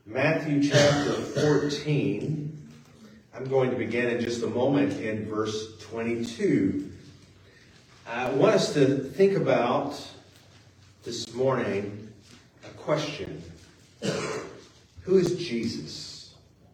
Matthew chapter 14. I'm going to begin in just a moment in verse 22. I want us to think about this morning a question. Who is Jesus?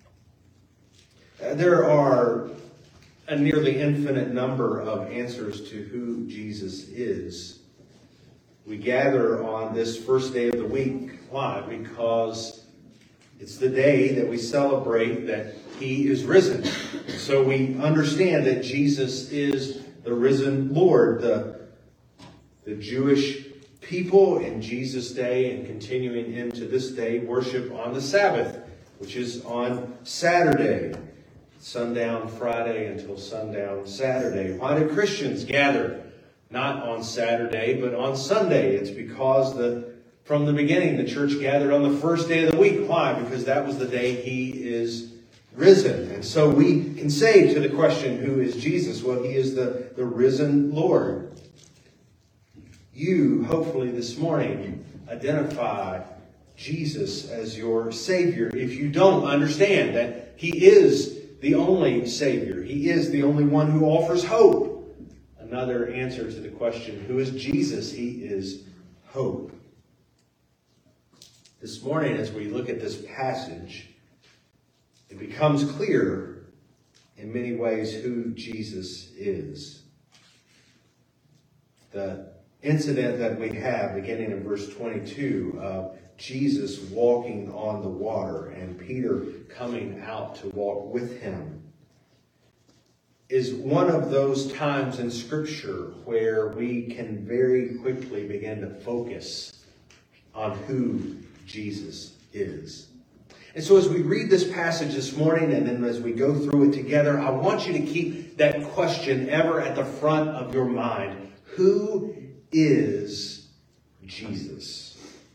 There are a nearly infinite number of answers to who Jesus is. We gather on this first day of the week. Why? Because it's the day that we celebrate that He is risen. So we understand that Jesus is the risen Lord. The Jewish people in Jesus' day and continuing into this day worship on the Sabbath, which is on Saturday. Sundown Friday until sundown Saturday. Why do Christians gather not on Saturday but on Sunday? It's because from the beginning the church gathered on the first day of the week. Why? Because that was the day He is risen. And so we can say to the question, who is Jesus? Well, He is the risen Lord. You, hopefully this morning, identify Jesus as your Savior. If you don't understand that He is the only Savior, He is the only one who offers hope. Another answer to the question, who is Jesus? He is hope. This morning, as we look at this passage, it becomes clear in many ways who Jesus is. The incident that we have beginning in verse 22 of Jesus walking on the water and Peter coming out to walk with Him is one of those times in Scripture where we can very quickly begin to focus on who Jesus is. And so as we read this passage this morning and then as we go through it together, I want you to keep that question ever at the front of your mind. Who is Jesus?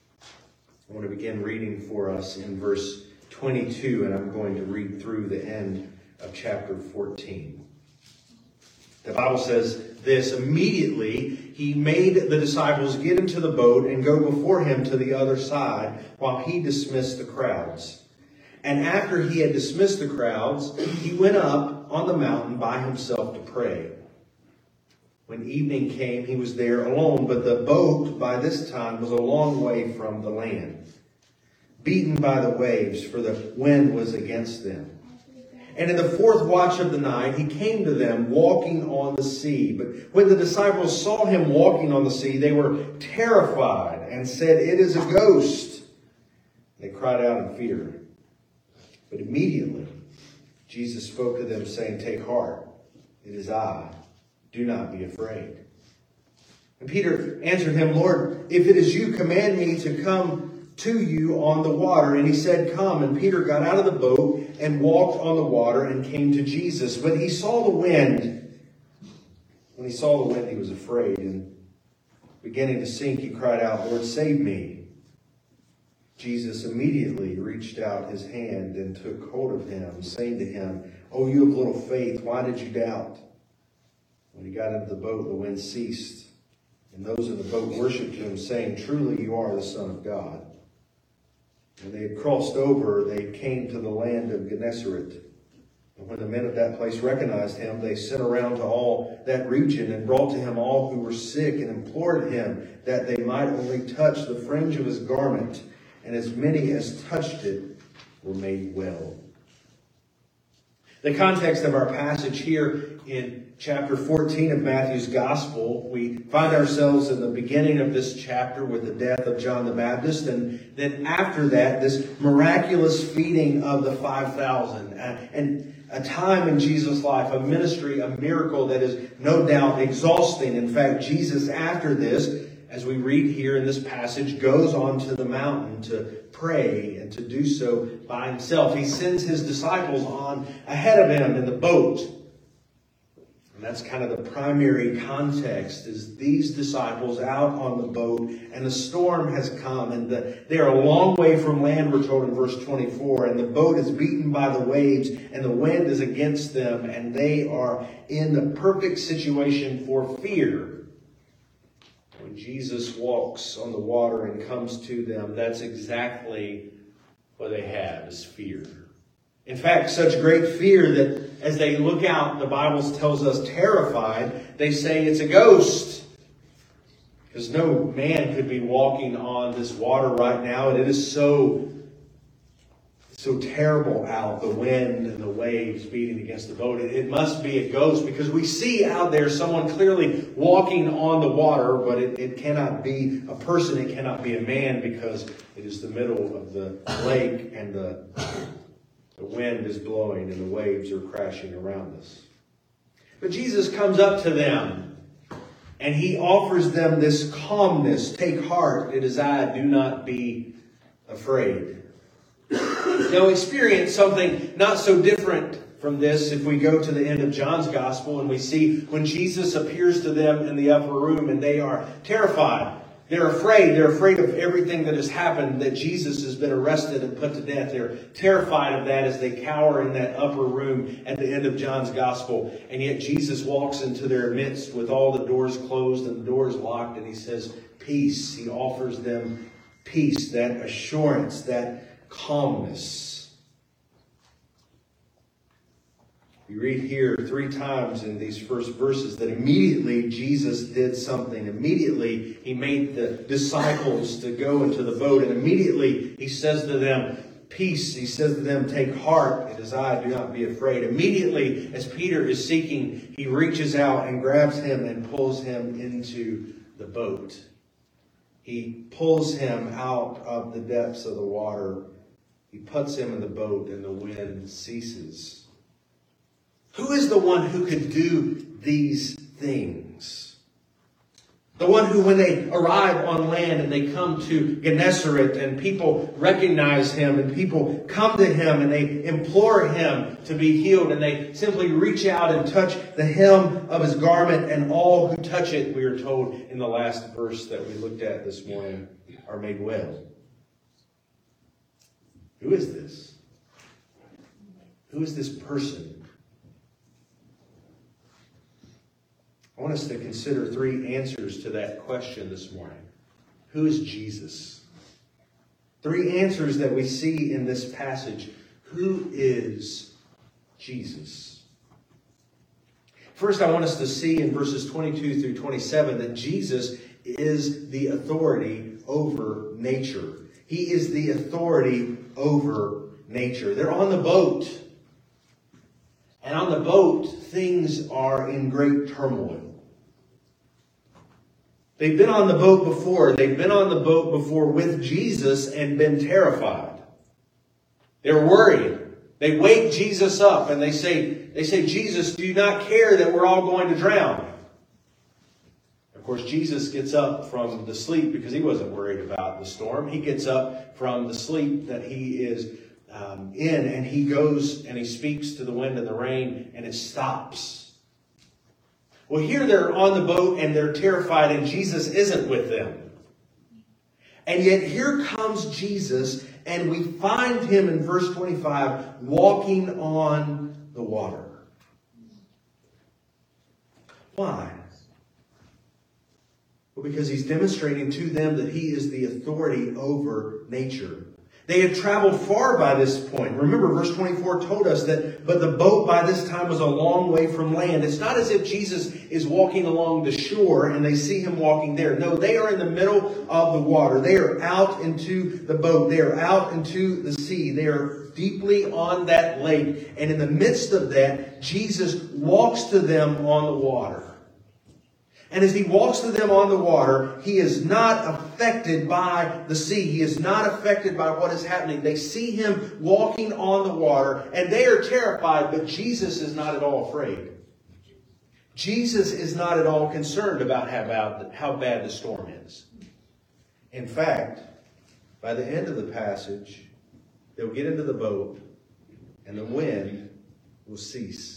I want to begin reading for us in verse 22, and I'm going to read through the end of chapter 14. The Bible says this, immediately He made the disciples get into the boat and go before Him to the other side while He dismissed the crowds. And after He had dismissed the crowds, He went up on the mountain by Himself to pray. When evening came, He was there alone, but the boat by this time was a long way from the land, beaten by the waves, for the wind was against them. And in the fourth watch of the night, He came to them walking on the sea. But when the disciples saw Him walking on the sea, they were terrified and said, "It is a ghost." They cried out in fear. But immediately Jesus spoke to them, saying, "Take heart, it is I. Do not be afraid." And Peter answered Him, "Lord, if it is You, command me to come to You on the water." And He said, "Come." And Peter got out of the boat and walked on the water and came to Jesus. But he saw the wind. When he saw the wind, he was afraid. And beginning to sink, he cried out, "Lord, save me." Jesus immediately reached out His hand and took hold of him, saying to him, "Oh, you of little faith, why did you doubt?" When he got into the boat, the wind ceased, and those in the boat worshipped Him, saying, "Truly you are the Son of God." When they had crossed over, they came to the land of Gennesaret. And when the men of that place recognized Him, they sent around to all that region and brought to Him all who were sick and implored Him that they might only touch the fringe of His garment. And as many as touched it were made well. The context of our passage here in chapter 14 of Matthew's Gospel, we find ourselves in the beginning of this chapter with the death of John the Baptist, and then after that, this miraculous feeding of the 5,000, and a time in Jesus' life, a ministry, a miracle that is no doubt exhausting. In fact, Jesus, after this, as we read here in this passage, goes on to the mountain to pray and to do so by Himself. He sends His disciples on ahead of Him in the boat. And that's kind of the primary context, is these disciples out on the boat, and the storm has come, and they are a long way from land, we're told in verse 24, and the boat is beaten by the waves, and the wind is against them, and they are in the perfect situation for fear. When Jesus walks on the water and comes to them, that's exactly what they have. this fear. In fact, such great fear that as they look out, the Bible tells us terrified, they say it's a ghost. Because no man could be walking on this water right now, and it is so terrible out, the wind and the waves beating against the boat. It must be a ghost, because we see out there someone clearly walking on the water, but it cannot be a person, it cannot be a man, because it is the middle of the lake and the wind is blowing and the waves are crashing around us. But Jesus comes up to them and he offers them this calmness. Take heart, it is I, do not be afraid. Now, experience something not so different from this if we go to the end of John's Gospel and we see when Jesus appears to them in the upper room and they are terrified. They're afraid. They're afraid of everything that has happened, that Jesus has been arrested and put to death. They're terrified of that as they cower in that upper room at the end of John's Gospel. And yet Jesus walks into their midst with all the doors closed and the doors locked, and he says, peace. He offers them peace, that assurance, that calmness. We read here 3 times in these first verses that immediately Jesus did something. Immediately he made the disciples to go into the boat, and immediately he says to them, peace. He says to them, take heart, it is I, do not be afraid. Immediately, as Peter is seeking, he reaches out and grabs him and pulls him into the boat. He pulls him out of the depths of the water. He puts him in the boat, and the wind ceases. Who is the one who could do these things? The one who, when they arrive on land and they come to Gennesaret and people recognize him and people come to him and they implore him to be healed, and they simply reach out and touch the hem of his garment, and all who touch it, we are told in the last verse that we looked at this morning, are made well. Who is this? Who is this person? I want us to consider 3 answers to that question this morning. Who is Jesus? 3 answers that we see in this passage. Who is Jesus? First, I want us to see in verses 22 through 27 that Jesus is the authority over nature. He is the authority over nature. They're on the boat. And on the boat, things are in great turmoil. They've been on the boat before. They've been on the boat before with Jesus and been terrified. They're worried. They wake Jesus up and they say, Jesus, do you not care that we're all going to drown? Of course, Jesus gets up from the sleep because he wasn't worried about the storm. He gets up from the sleep that he is in, and he goes and he speaks to the wind and the rain, and it stops. Well, here they're on the boat and they're terrified, and Jesus isn't with them. And yet here comes Jesus, and we find him in verse 25 walking on the water. Why? Well, because he's demonstrating to them that he is the authority over nature. They had traveled far by this point. Remember, verse 24 told us that, but the boat by this time was a long way from land. It's not as if Jesus is walking along the shore and they see him walking there. No, they are in the middle of the water. They are out into the boat. They are out into the sea. They are deeply on that lake. And in the midst of that, Jesus walks to them on the water. And as he walks to them on the water, he is not affected by the sea. He is not affected by what is happening. They see him walking on the water, and they are terrified, but Jesus is not at all afraid. Jesus is not at all concerned about how bad the storm is. In fact, by the end of the passage, they'll get into the boat, and the wind will cease.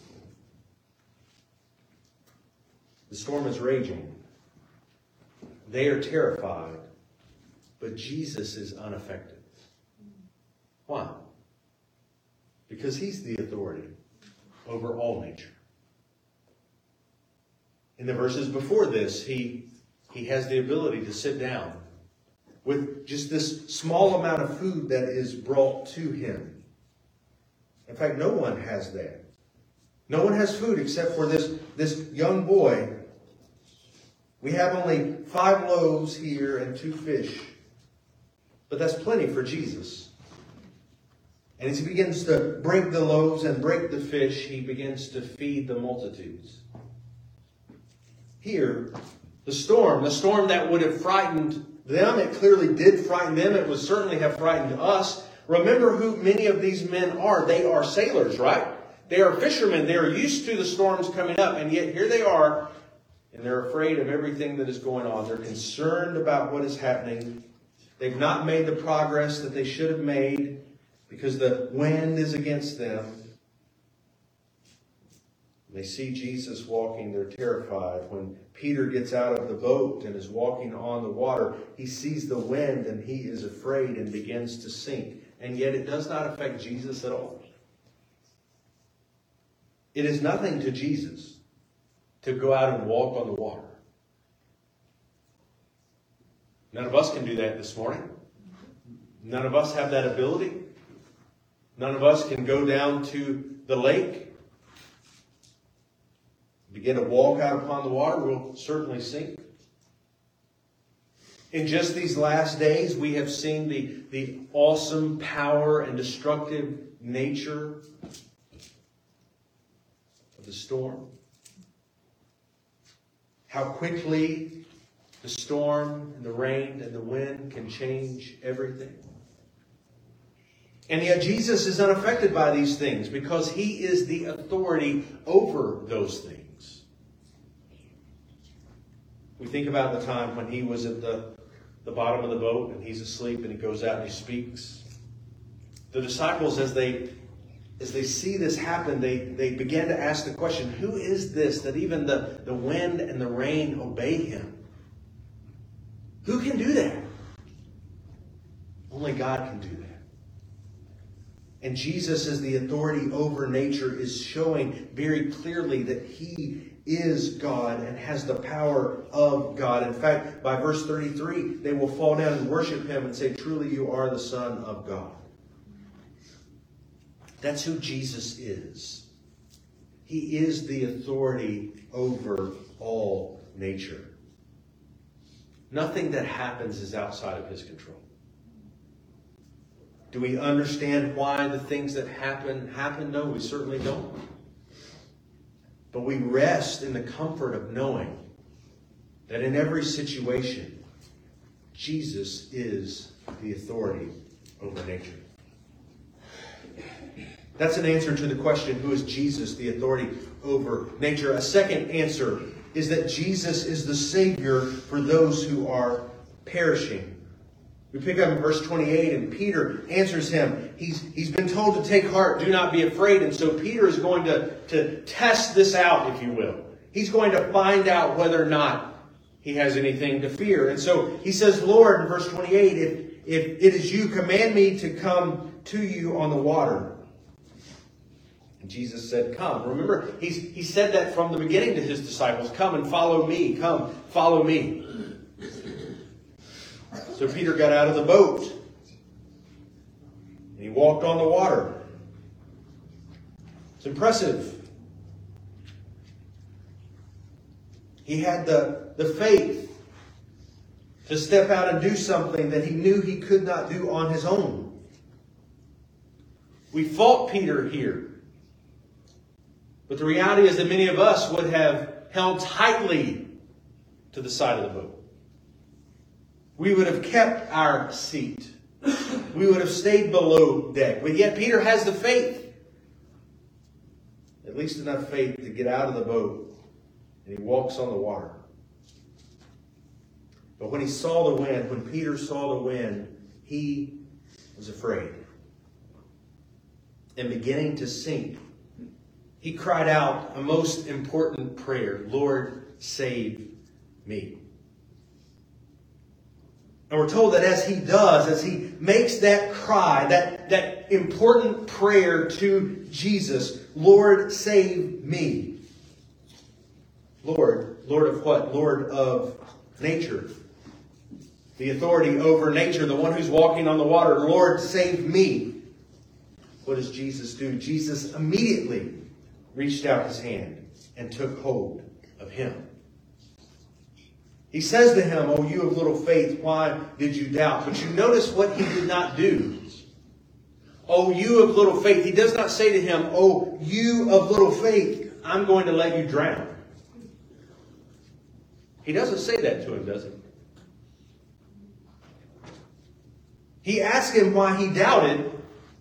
The storm is raging. They are terrified, but Jesus is unaffected. Why? Because he's the authority over all nature. In the verses before this, he has the ability to sit down with just this small amount of food that is brought to him. In fact, no one has that. No one has food except for this young boy. We have only 5 loaves here and 2 fish. But that's plenty for Jesus. And as he begins to break the loaves and break the fish, he begins to feed the multitudes. Here, the storm that would have frightened them, it clearly did frighten them. It would certainly have frightened us. Remember who many of these men are. They are sailors, right? They are fishermen. They are used to the storms coming up. And yet here they are, and they're afraid of everything that is going on. They're concerned about what is happening. They've not made the progress that they should have made because the wind is against them. They see Jesus walking. They're terrified. When Peter gets out of the boat and is walking on the water, he sees the wind and he is afraid and begins to sink. And yet it does not affect Jesus at all. It is nothing to Jesus to go out and walk on the water. None of us can do that this morning. None of us have that ability. None of us can go down to the lake, begin to walk out upon the water. We'll certainly sink. In just these last days, we have seen the awesome power and destructive nature of the storm. How quickly the storm and the rain and the wind can change everything. And yet Jesus is unaffected by these things because he is the authority over those things. We think about the time when he was at the bottom of the boat and he's asleep and he goes out and he speaks. The disciples, as they see this happen, they begin to ask the question, who is this that even the wind and the rain obey him? Who can do that? Only God can do that. And Jesus, as the authority over nature, is showing very clearly that he is God and has the power of God. In fact, by verse 33, they will fall down and worship him and say, truly you are the Son of God. That's who Jesus is. He is the authority over all nature. Nothing that happens is outside of his control. Do we understand why the things that happen? No, we certainly don't. But we rest in the comfort of knowing that in every situation, Jesus is the authority over nature. That's an answer to the question, who is Jesus, the authority over nature? A second answer is that Jesus is the Savior for those who are perishing. We pick up in verse 28, and Peter answers him. He's been told to take heart, do not be afraid. And so Peter is going to test this out, if you will. He's going to find out whether or not he has anything to fear. And so he says, Lord, in verse 28, if it is you, command me to come to you on the water. And Jesus said, come. Remember, he said that from the beginning to his disciples. Come and follow me. Come, follow me. So Peter got out of the boat. And he walked on the water. It's impressive. He had the faith to step out and do something that he knew he could not do on his own. We fault Peter here. But the reality is that many of us would have held tightly to the side of the boat. We would have kept our seat. We would have stayed below deck. But yet Peter has the faith. At least enough faith to get out of the boat. And he walks on the water. But when he saw the wind, when Peter saw the wind, he was afraid. And beginning to sink, he cried out a most important prayer. Lord, save me. And we're told that as he does, as he makes that cry, that important prayer to Jesus, Lord, save me. Lord of what? Lord of nature. the authority over nature, the one who's walking on the water. Lord, save me. What does Jesus do? Jesus immediately reached out his hand and took hold of him. He says to him, "Oh, you of little faith, why did you doubt?" But you notice what he did not do. "Oh, you of little faith." He does not say to him, "Oh, you of little faith, I'm going to let you drown." He doesn't say that to him, does he? He asks him why he doubted,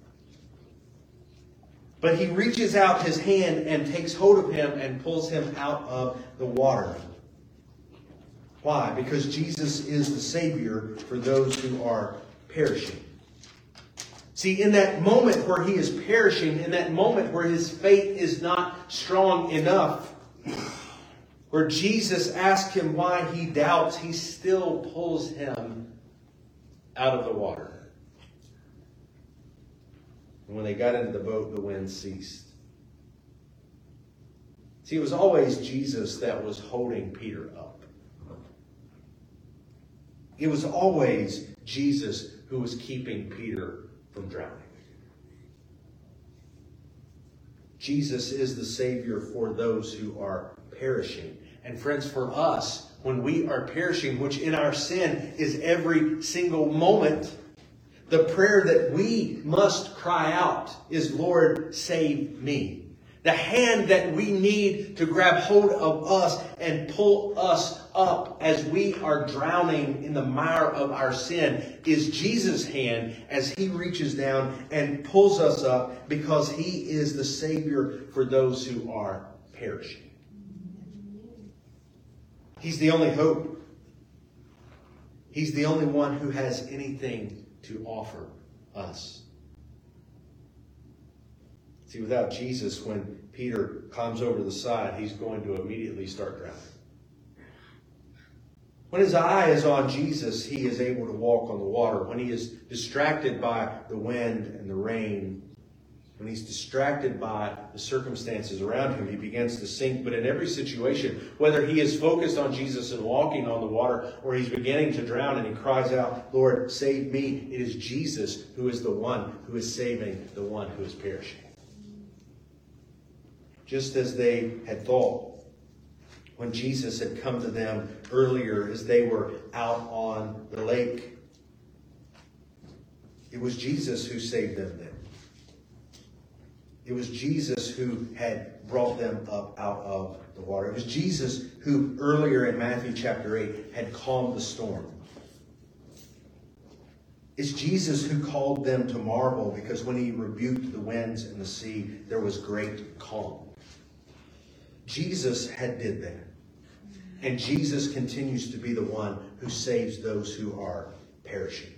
but he reaches out his hand and takes hold of him and pulls him out of the water. Why? Because Jesus is the Savior for those who are perishing. See, in that moment where he is perishing, in that moment where his faith is not strong enough, where Jesus asks him why he doubts, he still pulls him out of the water. And when they got into the boat, the wind ceased. See, it was always Jesus that was holding Peter up. It was always Jesus who was keeping Peter from drowning. Jesus is the Savior for those who are perishing. And friends, for us, when we are perishing, which in our sin is every single moment, the prayer that we must cry out is, "Lord, save me." The hand that we need to grab hold of us and pull us up as we are drowning in the mire of our sin is Jesus' hand as he reaches down and pulls us up, because he is the Savior for those who are perishing. He's the only hope. He's the only one who has anything to offer us. See, without Jesus, when Peter climbs over the side, he's going to immediately start drowning. When his eye is on Jesus, he is able to walk on the water. When he is distracted by the wind and the rain, when he's distracted by the circumstances around him, he begins to sink. But in every situation, whether he is focused on Jesus and walking on the water, or he's beginning to drown and he cries out, "Lord, save me," it is Jesus who is the one who is saving the one who is perishing. Just as they had thought when Jesus had come to them earlier as they were out on the lake. It was Jesus who saved them then. It was Jesus who had brought them up out of the water. It was Jesus who earlier in Matthew chapter 8 had calmed the storm. It's Jesus who called them to marvel, because when he rebuked the winds and the sea, there was great calm. Jesus had did that. And Jesus continues to be the one who saves those who are perishing.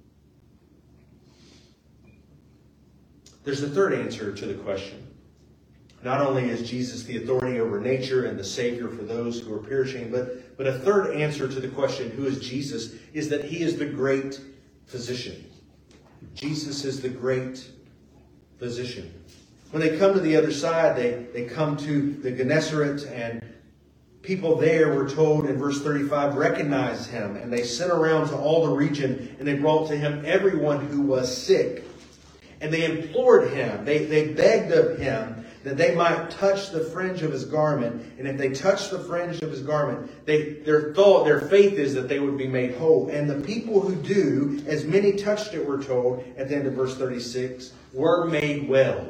There's a third answer to the question. Not only is Jesus the authority over nature and the Savior for those who are perishing, but a third answer to the question, who is Jesus, is that he is the great physician. Jesus is the great physician. When they come to the other side, they come to the Gennesaret, and people there, were told in verse 35, recognized him. And they sent around to all the region, and they brought to him everyone who was sick. And they implored him, they begged of him that they might touch the fringe of his garment. And if they touched the fringe of his garment, their faith is that they would be made whole. And the people who do, as many touched it, we're told at the end of verse 36, were made well.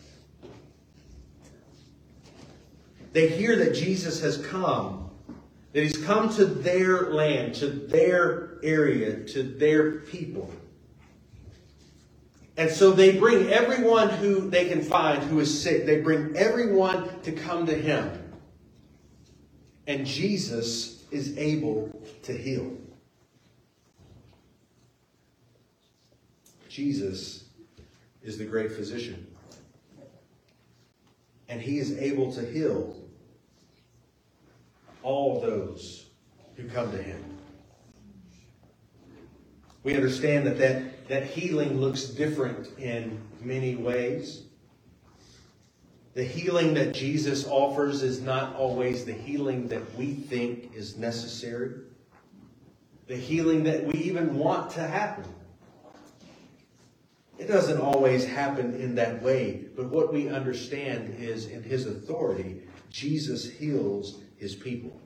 They hear that Jesus has come, that he's come to their land, to their area, to their people. And so they bring everyone who they can find who is sick. They bring everyone to come to him. And Jesus is able to heal. Jesus is the great physician. And he is able to heal all those who come to him. We understand that healing looks different in many ways. The healing that Jesus offers is not always the healing that we think is necessary. the healing that we even want to happen. It doesn't always happen in that way, but what we understand is in His authority, Jesus heals His people.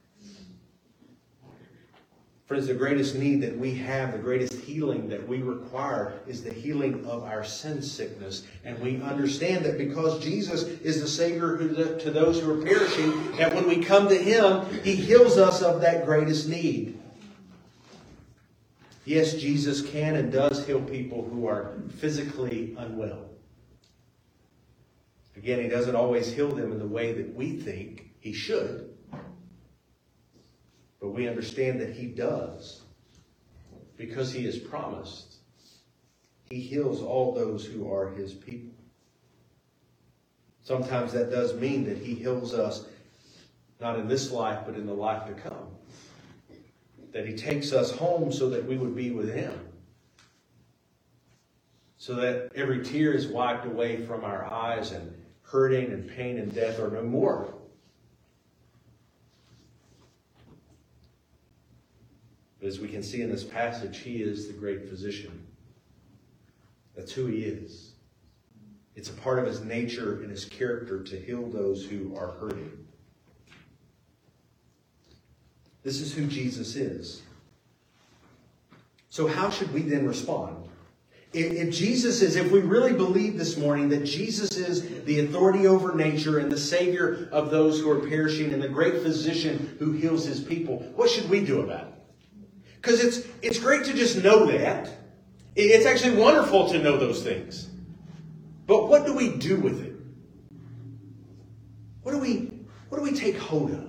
Friends, the greatest need that we have, the greatest healing that we require is the healing of our sin sickness. And we understand that because Jesus is the Savior to those who are perishing, that when we come to Him, He heals us of that greatest need. Yes, Jesus can and does heal people who are physically unwell. Again, He doesn't always heal them in the way that we think He should. But we understand that He does, because He has promised. He heals all those who are His people. Sometimes that does mean that He heals us not in this life, but in the life to come. That He takes us home so that we would be with Him. So that every tear is wiped away from our eyes and hurting and pain and death are no more. But as we can see in this passage, He is the great physician. That's who He is. It's a part of His nature and His character to heal those who are hurting. This is who Jesus is. So how should we then respond? If we really believe this morning that Jesus is the authority over nature and the Savior of those who are perishing and the great physician who heals His people, what should we do about it? Because it's great to just know that. It's actually wonderful to know those things. But what do we do with it? What do we take hold of?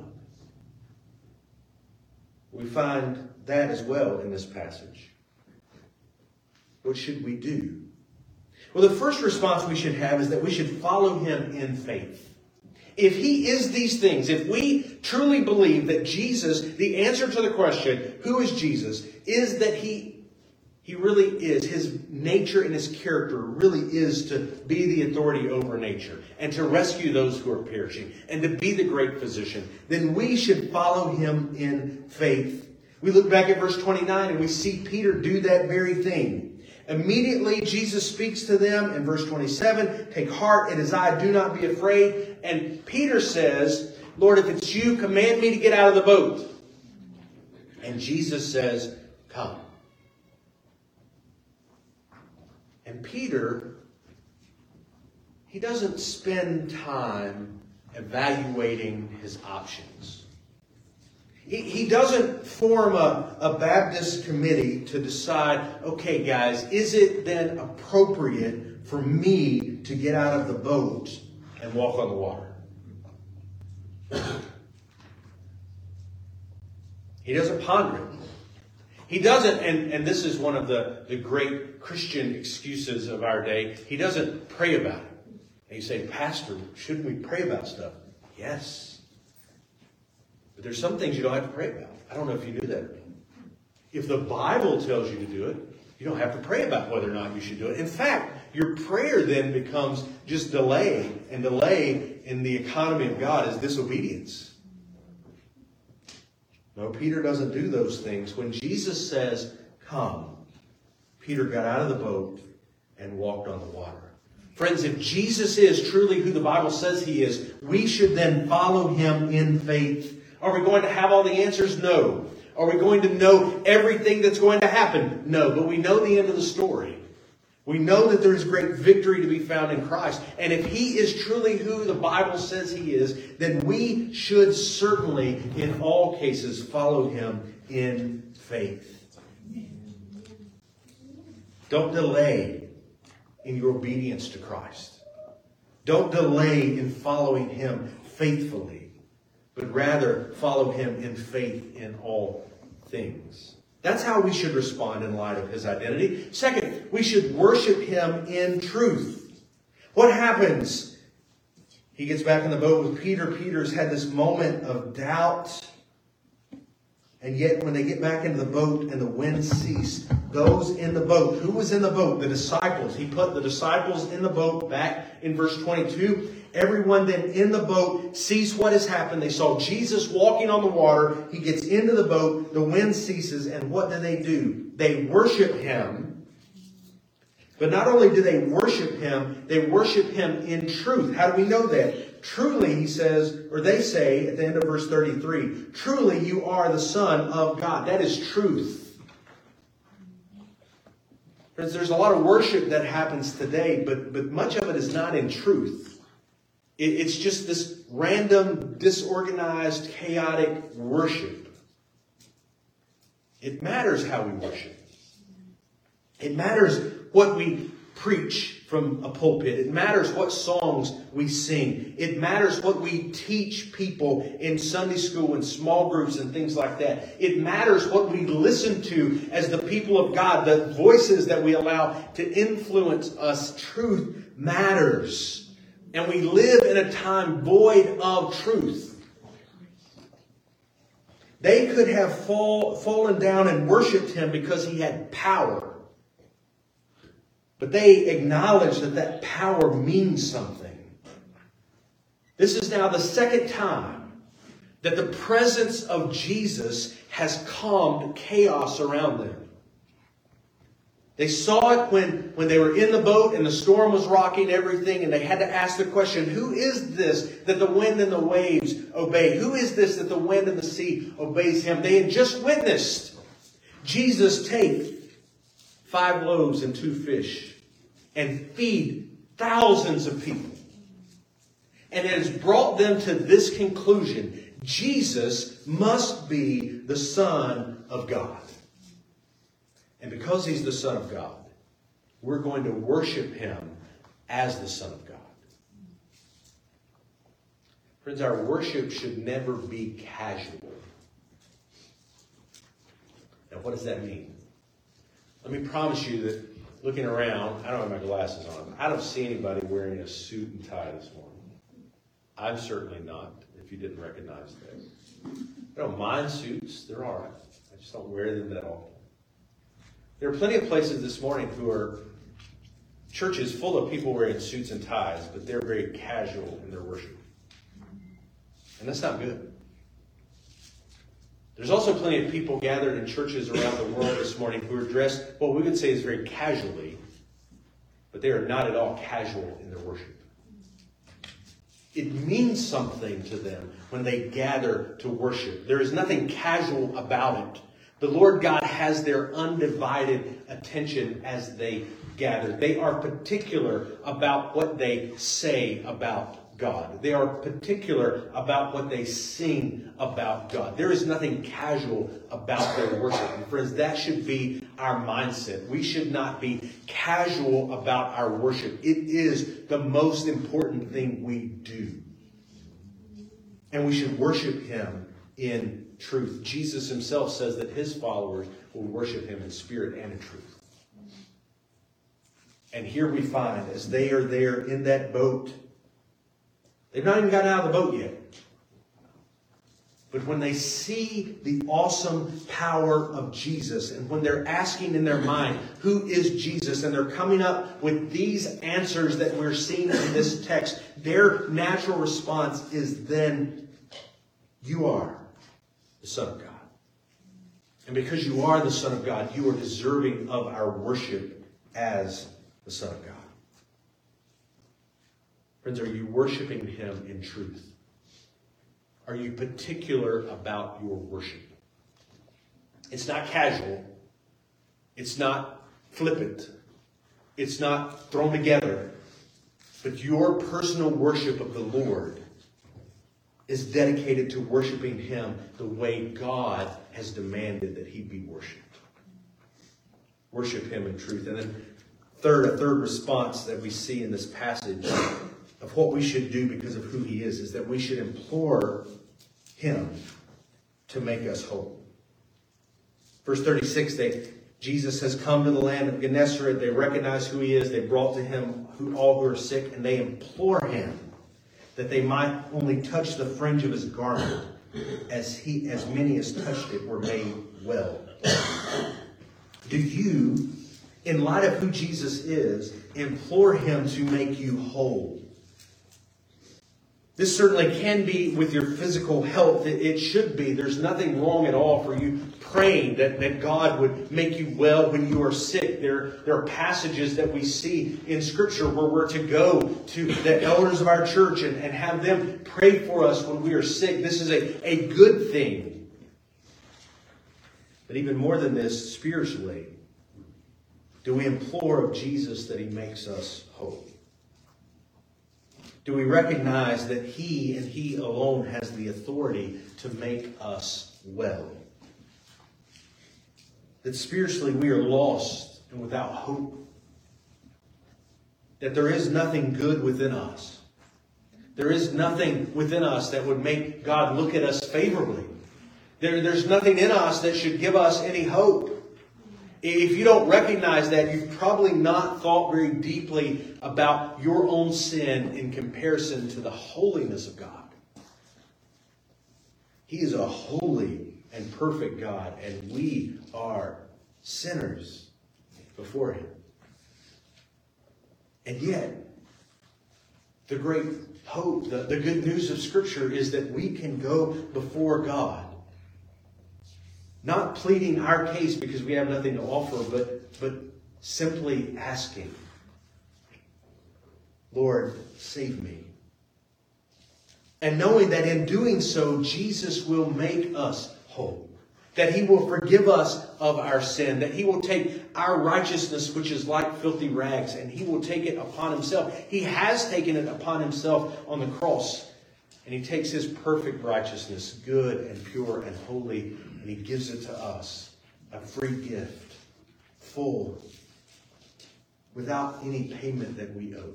We find that as well in this passage. What should we do? Well, the first response we should have is that we should follow Him in faith. If He is these things, if we truly believe that Jesus, the answer to the question, who is Jesus, is that He really is, His nature and His character really is to be the authority over nature and to rescue those who are perishing and to be the great physician, then we should follow Him in faith. We look back at verse 29 and we see Peter do that very thing. Immediately, Jesus speaks to them in verse 27, "Take heart, it is I, do not be afraid." And Peter says, "Lord, if it's you, command me to get out of the boat." And Jesus says, "Come." And Peter, he doesn't spend time evaluating his options. He doesn't form a Baptist committee to decide, okay, guys, is it then appropriate for me to get out of the boat and walk on the water? He doesn't ponder it. He doesn't, and this is one of the great Christian excuses of our day, he doesn't pray about it. And you say, "Pastor, shouldn't we pray about stuff?" Yes. But there's some things you don't have to pray about. I don't know if you knew that. If the Bible tells you to do it, you don't have to pray about whether or not you should do it. In fact, your prayer then becomes just delay. And delay in the economy of God is disobedience. No, Peter doesn't do those things. When Jesus says, "Come," Peter got out of the boat and walked on the water. Friends, if Jesus is truly who the Bible says He is, we should then follow Him in faith. Are we going to have all the answers? No. Are we going to know everything that's going to happen? No. But we know the end of the story. We know that there's great victory to be found in Christ. And if He is truly who the Bible says He is, then we should certainly, in all cases, follow Him in faith. Don't delay in your obedience to Christ. Don't delay in following Him faithfully, but rather follow Him in faith in all things. That's how we should respond in light of His identity. Second, we should worship Him in truth. What happens? He gets back in the boat with Peter. Peter's had this moment of doubt. And yet when they get back into the boat and the wind ceased, those in the boat, who was in the boat? The disciples. He put the disciples in the boat back in verse 22. Everyone then in the boat sees what has happened. They saw Jesus walking on the water. He gets into the boat. The wind ceases. And what do? They worship him. But not only do they worship him in truth. How do we know that? Truly, he says, or they say at the end of verse 33, truly you are the Son of God. That is truth. Friends, there's a lot of worship that happens today, but much of it is not in truth. It's just this random, disorganized, chaotic worship. It matters how we worship. It matters what we preach from a pulpit. It matters what songs we sing. It matters what we teach people in Sunday school and small groups and things like that. It matters what we listen to as the people of God, the voices that we allow to influence us. Truth matters. And we live in a time void of truth. They could have fallen down and worshipped him because he had power. But they acknowledge that power means something. This is now the second time that the presence of Jesus has calmed chaos around them. They saw it when they were in the boat and the storm was rocking everything, and they had to ask the question, who is this that the wind and the waves obey? Who is this that the wind and the sea obeys him? They had just witnessed Jesus take 5 loaves and 2 fish and feed thousands of people. And it has brought them to this conclusion. Jesus must be the Son of God. And because he's the Son of God, we're going to worship him as the Son of God. Friends, our worship should never be casual. Now, what does that mean? Let me promise you that looking around, I don't have my glasses on. I don't see anybody wearing a suit and tie this morning. I'm certainly not, if you didn't recognize that. I don't mind suits. They're all right. I just don't wear them that often. There are plenty of places this morning who are churches full of people wearing suits and ties, but they're very casual in their worship. And that's not good. There's also plenty of people gathered in churches around the world this morning who are dressed, what we would say is very casually, but they are not at all casual in their worship. It means something to them when they gather to worship. There is nothing casual about it. The Lord God has their undivided attention as they gather. They are particular about what they say about God. They are particular about what they sing about God. There is nothing casual about their worship. And friends, that should be our mindset. We should not be casual about our worship. It is the most important thing we do. And we should worship him in truth. Jesus himself says that his followers will worship him in spirit and in truth. And here we find, as they are there in that boat, they've not even gotten out of the boat yet. But when they see the awesome power of Jesus, and when they're asking in their mind, who is Jesus? And they're coming up with these answers that we're seeing in this text, their natural response is then, you are the Son of God. And because you are the Son of God, you are deserving of our worship as the Son of God. Friends, are you worshiping him in truth? Are you particular about your worship? It's not casual. It's not flippant. It's not thrown together. But your personal worship of the Lord is dedicated to worshiping him the way God has demanded that he be worshipped. Worship him in truth. And then a third response that we see in this passage of what we should do because of who he is that we should implore him to make us whole. Verse 36, Jesus has come to the land of Gennesaret. They recognize who he is. They brought to him all who are sick, and they implore him that they might only touch the fringe of his garment. as many as touched it were made well. Do you, in light of who Jesus is, implore him to make you whole? This certainly can be with your physical health. It should be. There's nothing wrong at all for you praying that God would make you well when you are sick. There are passages that we see in Scripture where we're to go to the elders of our church and have them pray for us when we are sick. This is a good thing. But even more than this, spiritually, do we implore of Jesus that he makes us whole? Do we recognize that he and he alone has the authority to make us well? That spiritually we are lost and without hope. That there is nothing good within us. There is nothing within us that would make God look at us favorably. There's nothing in us that should give us any hope. If you don't recognize that, you've probably not thought very deeply about your own sin in comparison to the holiness of God. He is a holy and perfect God, and we are sinners before him. And yet, the great hope, the good news of Scripture is that we can go before God. Not pleading our case because we have nothing to offer, but simply asking, Lord, save me. And knowing that in doing so, Jesus will make us whole. That he will forgive us of our sin. That he will take our righteousness, which is like filthy rags, and he will take it upon himself. He has taken it upon himself on the cross. And he takes his perfect righteousness, good and pure and holy, and he gives it to us, a free gift, full, without any payment that we owe.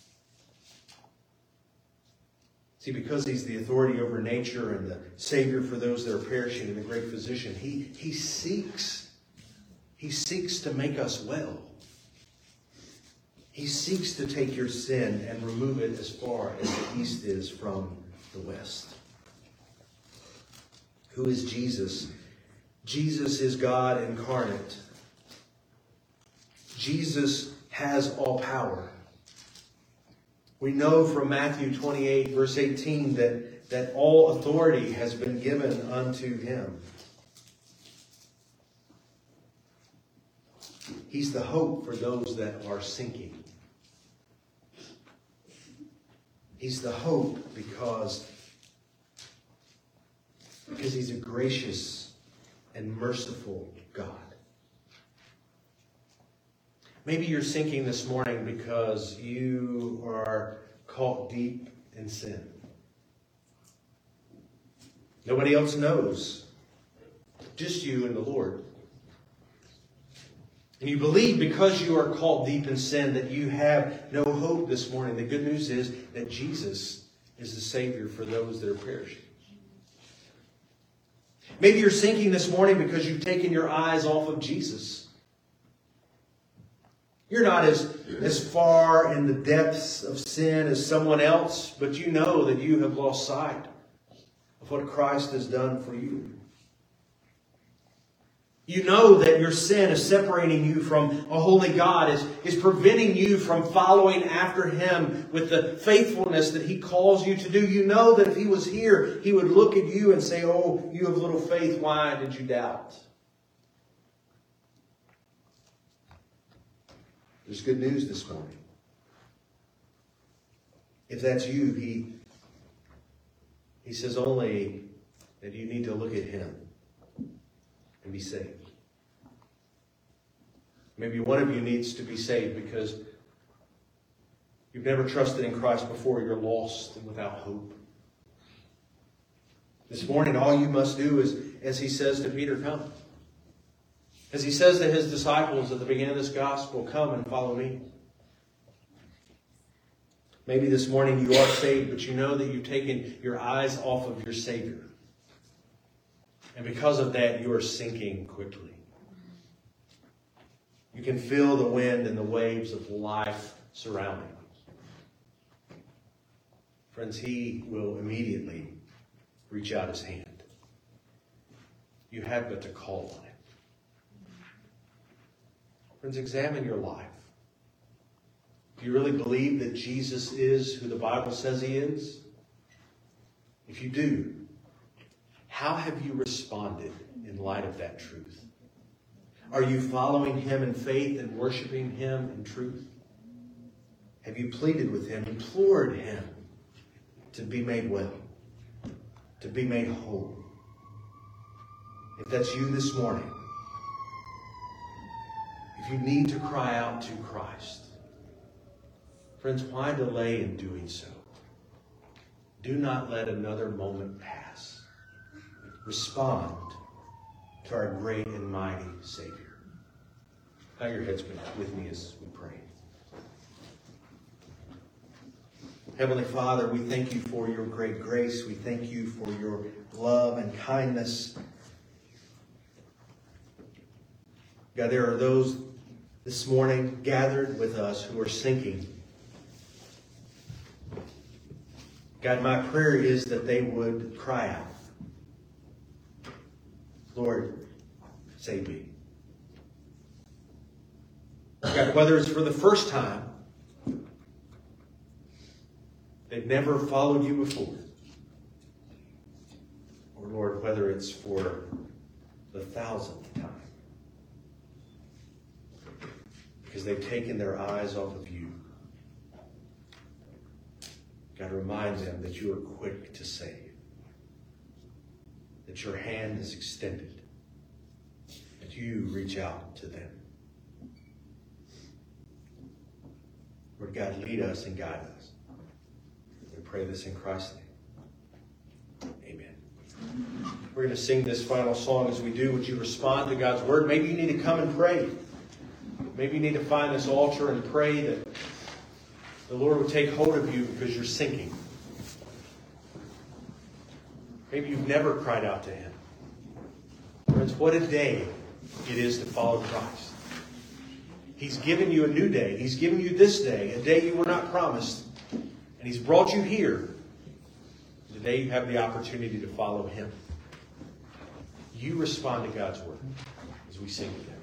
See, because he's the authority over nature and the Savior for those that are perishing and the great physician, he seeks to make us well. He seeks to take your sin and remove it as far as the east is from the west. Who is Jesus? Jesus is God incarnate. Jesus has all power. We know from Matthew 28, verse 18, that all authority has been given unto him. He's the hope for those that are sinking. He's the hope because he's a gracious and merciful God. Maybe you're sinking this morning because you are caught deep in sin. Nobody else knows. Just you and the Lord. And you believe because you are caught deep in sin that you have no hope this morning. The good news is that Jesus is the Savior for those that are perishing. Maybe you're sinking this morning because you've taken your eyes off of Jesus. You're not as far in the depths of sin as someone else, but you know that you have lost sight of what Christ has done for you. You know that your sin is separating you from a holy God, is preventing you from following after him with the faithfulness that he calls you to do. You know that if he was here, he would look at you and say, "Oh, you have little faith. Why did you doubt?" There's good news this morning. If that's you, he says only that you need to look at him and be saved. Maybe one of you needs to be saved because you've never trusted in Christ before. You're lost and without hope. This morning, all you must do is, as he says to Peter, come. As he says to his disciples at the beginning of this gospel, come and follow me. Maybe this morning you are saved, but you know that you've taken your eyes off of your Savior. And because of that, you are sinking quickly. You can feel the wind and the waves of life surrounding you. Friends, he will immediately reach out his hand. You have but to call on him. Friends, examine your life. Do you really believe that Jesus is who the Bible says he is? If you do, how have you responded in light of that truth? Are you following him in faith and worshiping him in truth? Have you pleaded with him, implored him to be made well, to be made whole? If that's you this morning, if you need to cry out to Christ, friends, why delay in doing so? Do not let another moment pass. Respond to our great and mighty Savior. Bow your heads with me as we pray. Heavenly Father, we thank you for your great grace. We thank you for your love and kindness. God, there are those this morning gathered with us who are sinking. God, my prayer is that they would cry out, Lord, save me. God, whether it's for the first time, they've never followed you before, or Lord, whether it's for the 1,000th time, because they've taken their eyes off of you. God, remind them that you are quick to save, that your hand is extended, that you reach out to them. Lord God, lead us and guide us. We pray this in Christ's name. Amen. We're going to sing this final song. As we do, would you respond to God's word? Maybe you need to come and pray. Maybe you need to find this altar and pray that the Lord would take hold of you because you're sinking. Maybe you've never cried out to him. Friends, what a day it is to follow Christ. He's given you a new day. He's given you this day, a day you were not promised. And he's brought you here. Today you have the opportunity to follow him. You respond to God's word as we sing together.